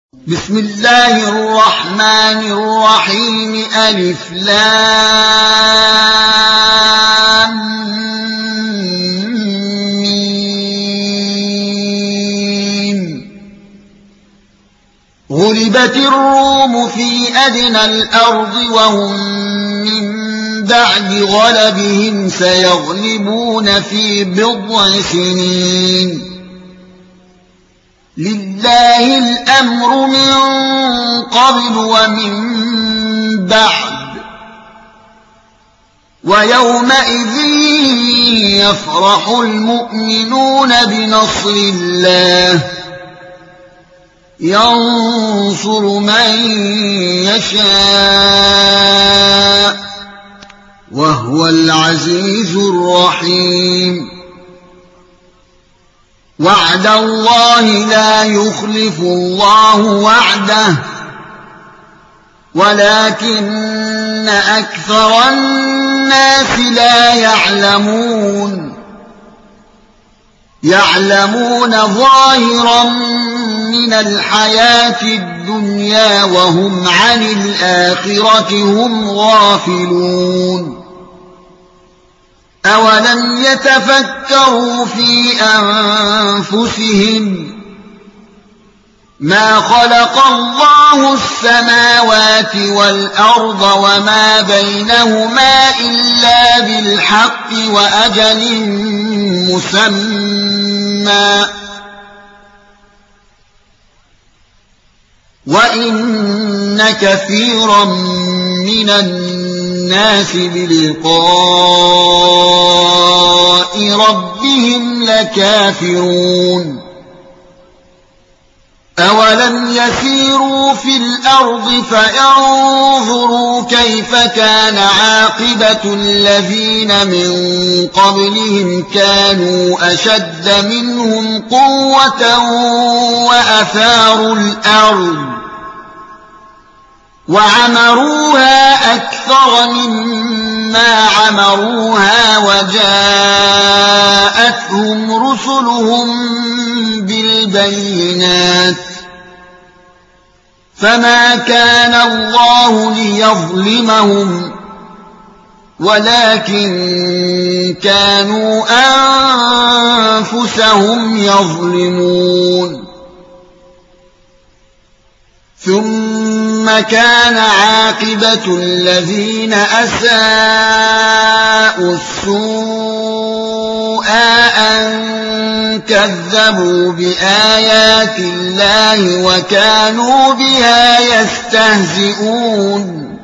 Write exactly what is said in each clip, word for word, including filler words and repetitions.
بسم الله الرحمن الرحيم ألف لام ميم غلبت الروم في أدنى الأرض وهم من بعد غلبهم سيغلبون في بضع سنين لله الأمر من قبل ومن بعد ويومئذ يفرح المؤمنون بنصر الله ينصر من يشاء وهو العزيز الرحيم وعد الله لا يخلف الله وعده ولكن أكثر الناس لا يعلمون يعلمون ظاهرا من الحياة الدنيا وهم عن الآخرة هم غافلون أولم يتفكروا في أنفسهم ما خلق الله السماوات والأرض وما بينهما إلا بالحق وأجل مسمى وإن كثيرا من الناس بلقاء ربهم لكافرون أولم يسيروا في الأرض فينظروا كيف كان عاقبة الذين من قبلهم كانوا أشد منهم قوة وأثاروا الأرض وعمروها أكثر مما عمروها وجاءتهم رسلهم بالبينات فما كان الله ليظلمهم ولكن كانوا أنفسهم يظلمون ثم كان عاقبة الذين أساءوا السوء أن كذبوا بآيات الله وكانوا بها يستهزئون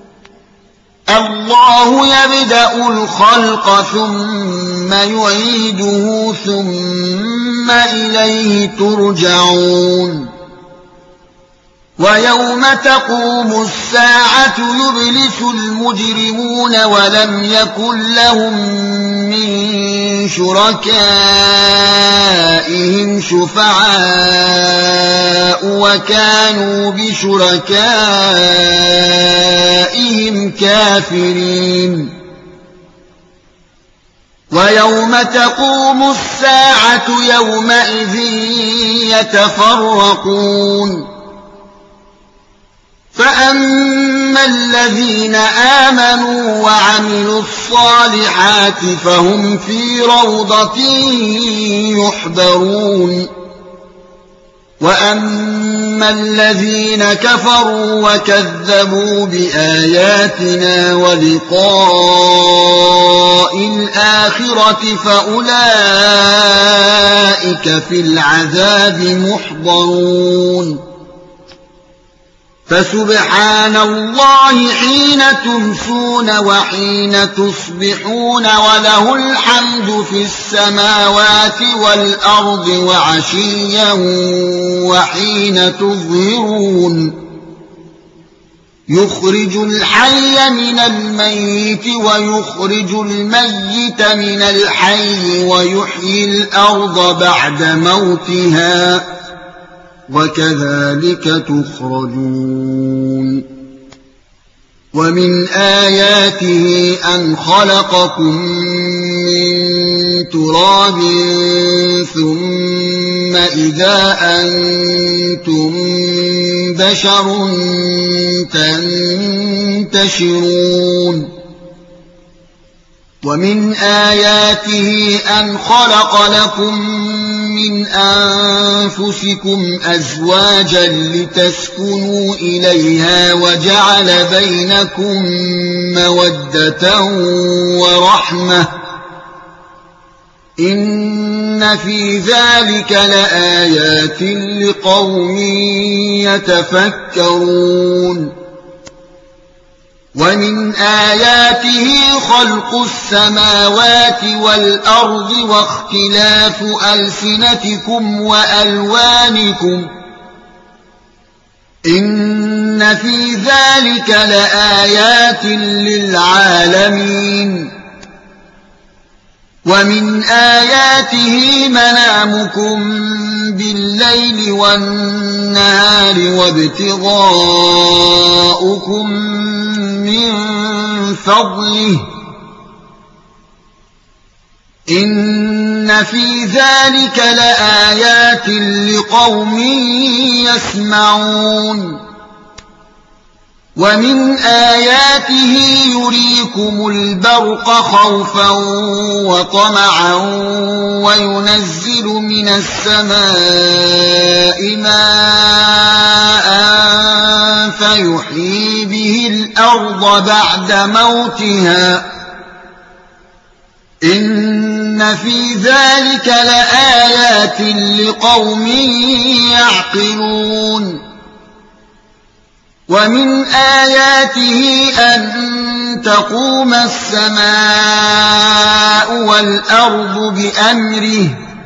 الله يبدأ الخلق ثم يعيده ثم إليه ترجعون ويوم تقوم الساعة يبلس المجرمون ولم يكن لهم من شركائهم شفعاء وكانوا بشركائهم كافرين ويوم تقوم الساعة يومئذ يتفرقون فأما الذين آمنوا وعملوا الصالحات فهم في روضة يحبرون وأما الذين كفروا وكذبوا بآياتنا ولقاء الآخرة فأولئك في العذاب محضرون فسبحان الله حين تمسون وحين تصبحون وله الحمد في السماوات والأرض وعشيا وحين تظهرون يخرج الحي من الميت ويخرج الميت من الحي ويحيي الأرض بعد موتها وكذلك تخرجون ومن آياته أن خلقكم من تراب ثم إذا أنتم بشر تنتشرون ومن آياته أن خلق لكم من أنفسكم أزواجا لتسكنوا إليها وجعل بينكم مودة ورحمة إن في ذلك لآيات لقوم يتفكرون ومن آياته خلق السماوات والأرض واختلاف ألسنتكم وألوانكم إن في ذلك لآيات للعالمين ومن آياته منامكم بالليل والنهار وابتغاؤكم من فضله إن في ذلك لآيات لقوم يسمعون ومن آياته يريكم البرق خوفا وطمعا وينزل من السماء ماء فيحيي به الأرض بعد موتها إن في ذلك لآيات لقوم يعقلون ومن آياته أن تقوم السماء والأرض بأمره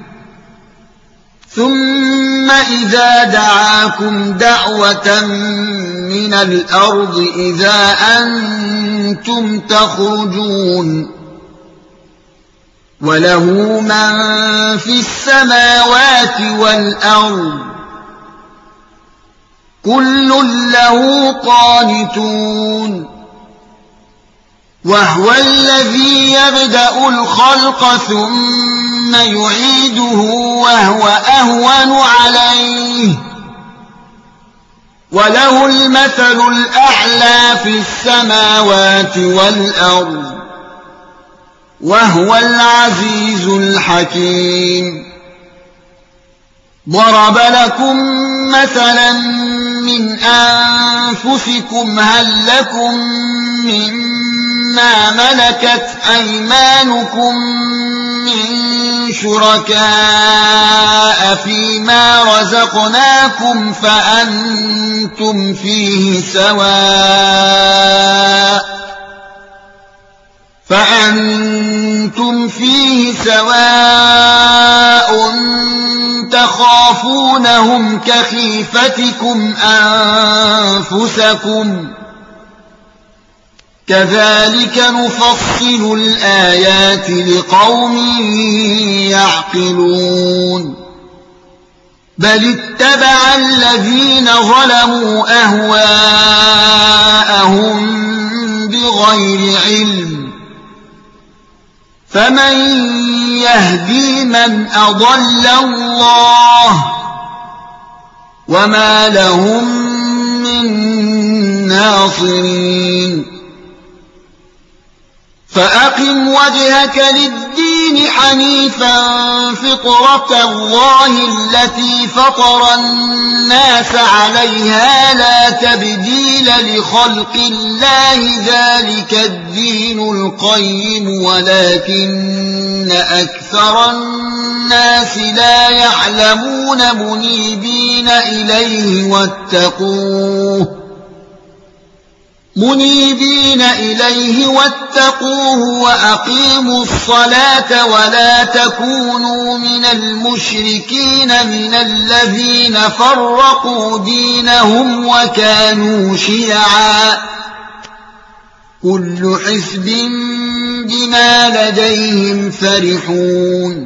ثم إذا دعاكم دعوة من الأرض إذا أنتم تخرجون وله من في السماوات والأرض كل له قانتون وهو الذي يبدأ الخلق ثم يعيده وهو أهون عليه وله المثل الأعلى في السماوات والأرض وهو العزيز الحكيم ضرب لكم مثلا من أنفسكم هل لكم مما ملكت أيمانكم من شركاء فيما رزقناكم فأنتم فيه سواء فأنتم فيه سواء تخافونهم كخيفتكم أنفسكم كذلك نفصل الآيات لقوم يعقلون بل اتبع الذين ظلموا أهواءهم بغير علم فمن يهدي من أضل الله وما لهم من ناصرين فأقم وجهك للدين حنيفا فطرة الله التي فطر الناس عليها لا تبديل لخلق الله ذلك الدين القيم ولكن أكثر الناس لا يعلمون منيبين إليه واتقوه منيبين إليه واتقوه وأقيموا الصلاة ولا تكونوا من المشركين من الذين فرقوا دينهم وكانوا شيعا كل حزب بما لديهم فرحون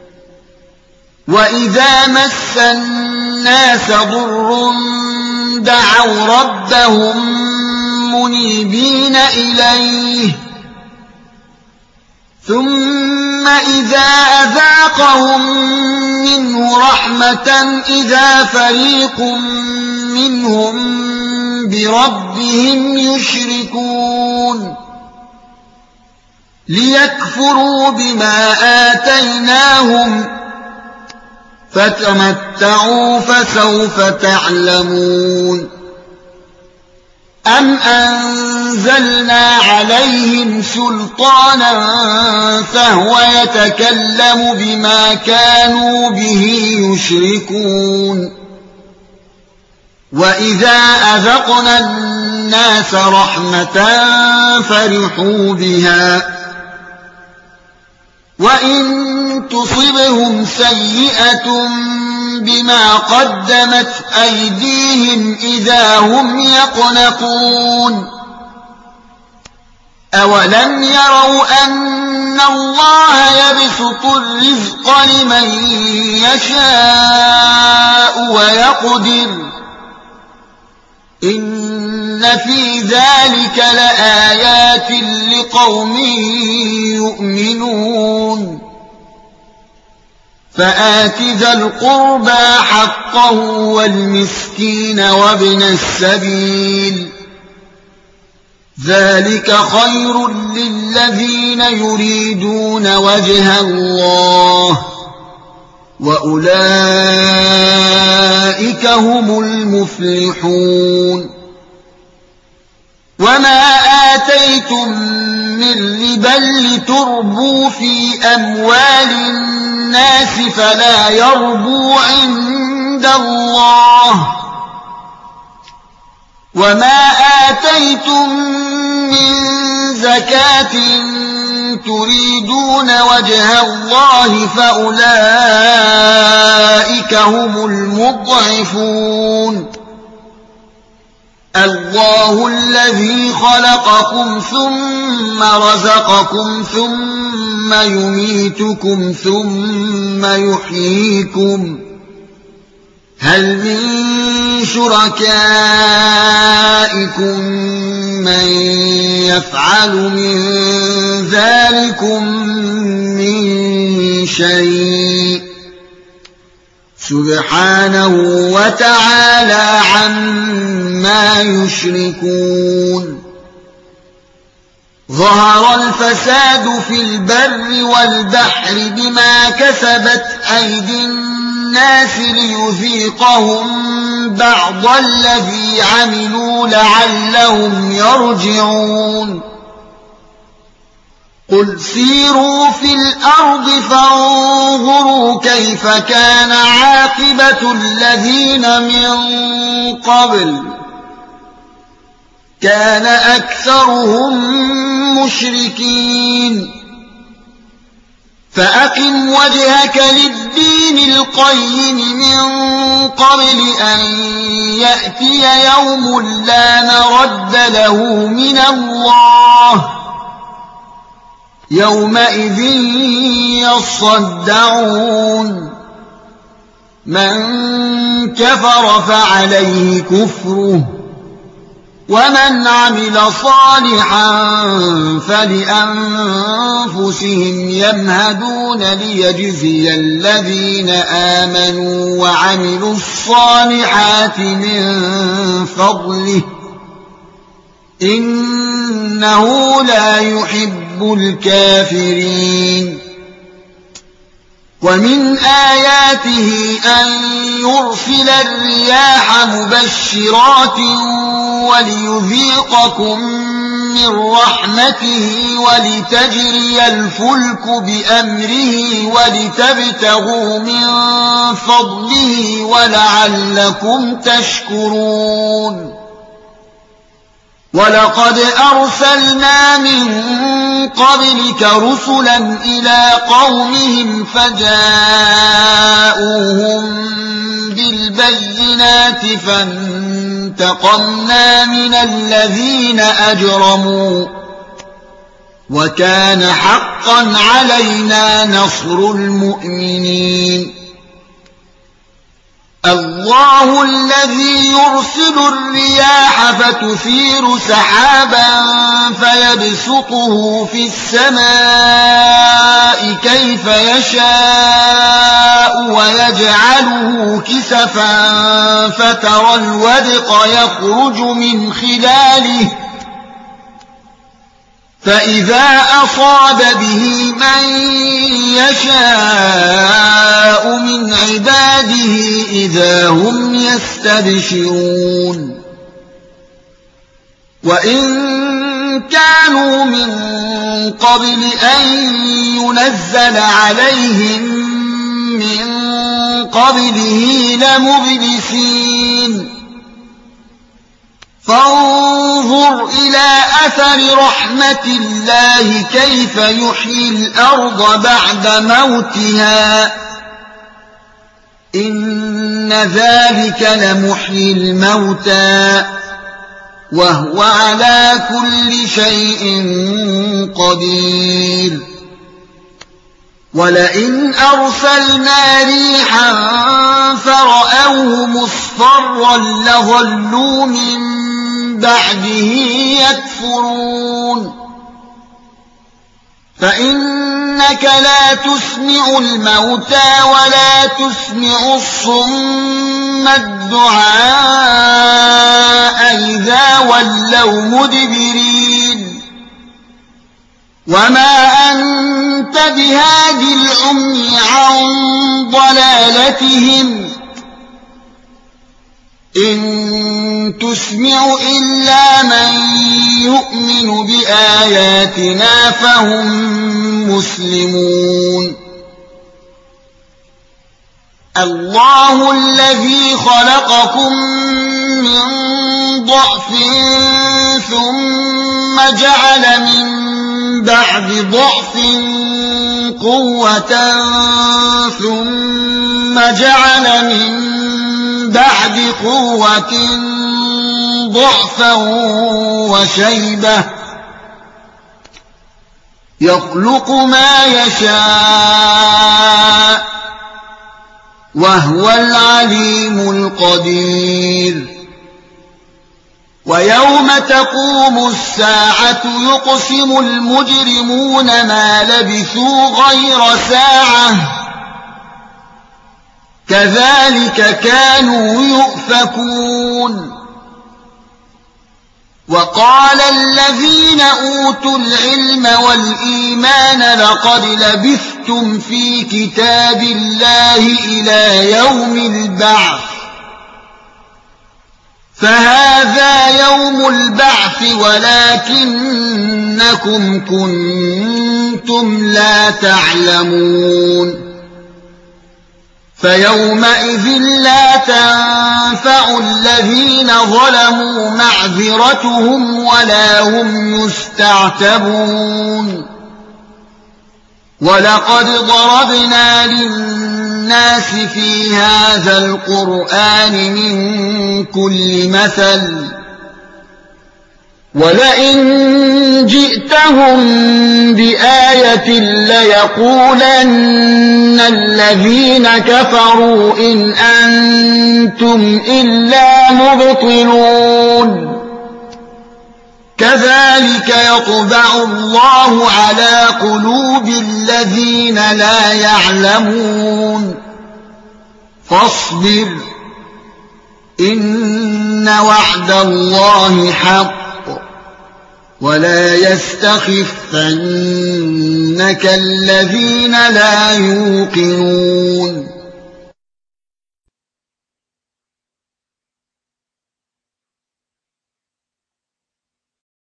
وإذا مس الناس ضر دعوا ربهم منيبين إليه ثم إذا أذاقهم منه رحمة إذا فريق منهم بربهم يشركون ليكفروا بما آتيناهم فتمتعوا فسوف تعلمون أم أنزلنا عليهم سلطانا فهو يتكلم بما كانوا به يشركون وإذا أذقنا الناس رحمة فرحوا بها وإن تصبهم سيئة بما قدمت أيديهم إذا هم يقنطون أولم يروا أن الله يبسط الرزق لمن يشاء ويقدر إن في ذلك لآيات لقوم يؤمنون فآت ذا القربى حقه والمسكين وابن السبيل ذلك خير للذين يريدون وجه الله وأولئك هم المفلحون وما آتيتم من ربا لتربوا في أموال الناس فلا يربو عند الله وما آتيتم من زكاة تريدون وجه الله فأولئك هم المضعفون الله الذي خلقكم ثم رزقكم ثم يميتكم ثم يحييكم هل من شركائكم من يفعل من ذلكم من شيء سبحانه وتعالى عما يشركون ظهر الفساد في البر والبحر بما كسبت أيدي الناس ليذيقهم بعض الذي عملوا لعلهم يرجعون قل سيروا في الأرض فانظروا كيف كان عاقبة الذين من قبل كان أكثرهم مشركين فأقم وجهك للدين القيم من قبل أن يأتي يوم لا مرد له من الله يومئذ يصدعون من كفر فعليه كفره ومن عمل صالحا فلأنفسهم يمهدون ليجزي الذين آمنوا وعملوا الصالحات من فضله إنه لا يحب الكافرين ومن آياته أن يرسل الرياح مبشرات وليذيقكم من رحمته ولتجري الفلك بأمره ولتبتغوا من فضله ولعلكم تشكرون ولقد أرسلنا من قبلك رسلا إلى قومهم فجاءوهم بالبينات فانتقمنا من الذين أجرموا وكان حقا علينا نصر المؤمنين الله الذي يرسل الرياح فتثير سحابا فيبسطه في السماء كيف يشاء ويجعله كسفا فترى الودق يخرج من خلاله فإذا أصاب به من يشاء من عباده إذا هم يستبشرون وإن كانوا من قبل أن ينزل عليهم من قبله لمبلسين فانظر إلى أثر رحمة الله كيف يحيي الأرض بعد موتها إن ذلك لمحيي الموتى وهو على كل شيء قدير ولئن أرسلنا ريحا فرأوه مصفرا لظلوا من بعده يكفرون فإنك لا تسمع الموتى ولا تسمع الصم الدعاء إذا ولوا مدبرين وما أنت بهاد العمي عن ضلالتهم إن تسمع إلا من يؤمن بآياتنا فهم مسلمون الله الذي خلقكم من ضعف ثم جعل من بعد ضعف قوة ثم جعل من بعد قوة ضعفا وشيبة يخلق ما يشاء وهو العليم القدير ويوم تقوم الساعة يقسم المجرمون ما لبثوا غير ساعة كذلك كانوا يؤفكون وقال الذين أوتوا العلم والإيمان لقد لبثتم في كتاب الله إلى يوم البعث فهذا يوم البعث ولكنكم كنتم لا تعلمون فيومئذ لا تنفع الذين ظلموا معذرتهم ولا هم يستعتبون ولقد ضربنا للناس في هذا القرآن من كل مثل ولئن جئتهم بآية ليقولن الذين كفروا إن أنتم إلا مبطلون كذلك يطبع الله على قلوب الذين لا يعلمون فاصبر إن وعد الله حق ولا يستخفنك الذين لا يوقنون